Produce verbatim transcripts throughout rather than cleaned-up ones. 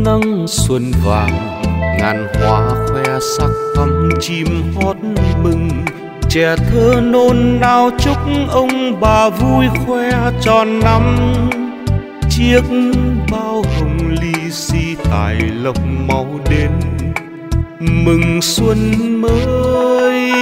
nắng xuân vàng, ngàn hoa khoe sắc thắm chim hót mừng. Trẻ thơ nôn nao chúc ông bà vui khoe tròn năm. Chiếc bao hồng ly xi tài lộc máu đến mừng xuân mới.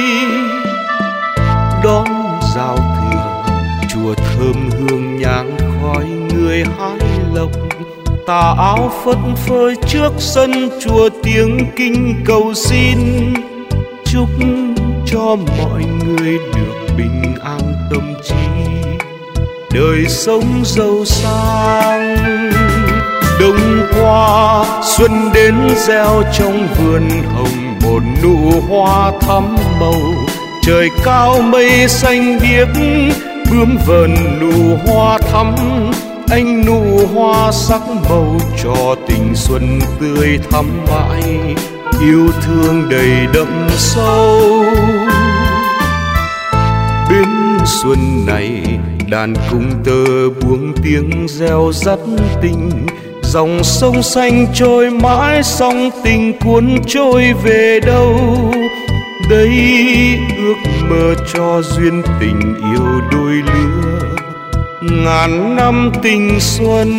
Đón giao thừa chùa thơm hương nhang khói người hái lộc. Tà áo phất phới trước sân chùa tiếng kinh cầu xin. Chúc cho mọi người được bình an tâm trí, đời sống giàu sang. Đông qua xuân đến gieo trong vườn hồng một nụ hoa thắm màu. Trời cao mây xanh biếc bướm vờn nụ hoa thắm. Anh nụ hoa sắc màu cho tình xuân tươi thắm mãi, yêu thương đầy đậm sâu. Bên xuân này đàn cung tơ buông tiếng reo dắt tình. Dòng sông xanh trôi mãi sóng tình cuốn trôi về đâu. Đây ước mơ cho duyên tình yêu đôi lứa, ngàn năm tình xuân.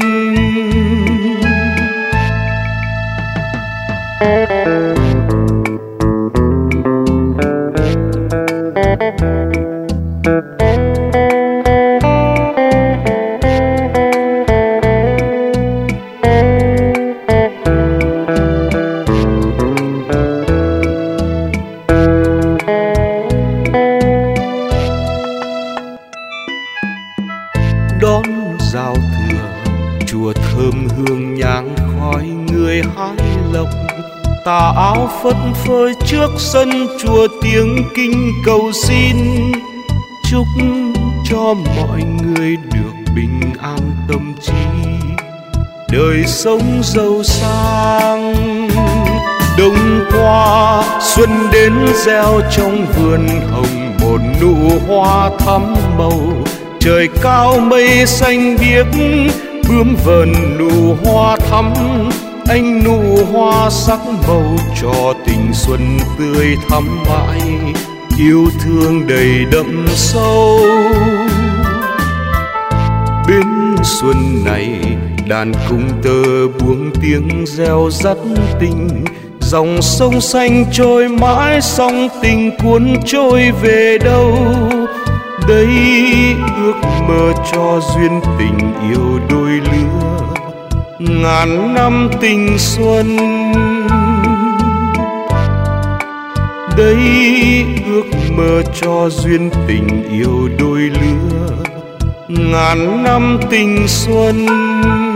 Đón giao thừa chùa thơm hương nhang khói người hái lộc. Tà áo phất phới trước sân chùa tiếng kinh cầu xin. Chúc cho mọi người được bình an tâm trí, đời sống giàu sang. Đông qua xuân đến gieo trong vườn hồng một nụ hoa thắm màu. Trời cao mây xanh biếc bướm vờn nụ hoa thắm. Anh nụ hoa sắc màu cho tình xuân tươi thắm mãi, yêu thương đầy đậm sâu. Bên xuân này đàn cung tơ buông tiếng reo dắt tình. Dòng sông xanh trôi mãi sóng tình cuốn trôi về đâu. Đây ước mơ cho duyên tình yêu đôi lứa, ngàn năm tình xuân. Đây ước mơ cho duyên tình yêu đôi lứa, ngàn năm tình xuân.